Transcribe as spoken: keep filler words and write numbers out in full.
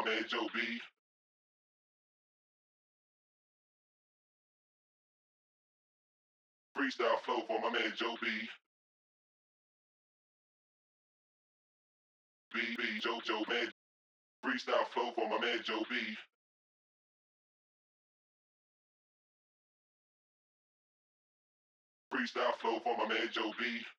man Joe B. Freestyle flow for my man Joe B. B B Joe Joe man. Freestyle flow for my man Joe B. Freestyle flow for my man Joe B.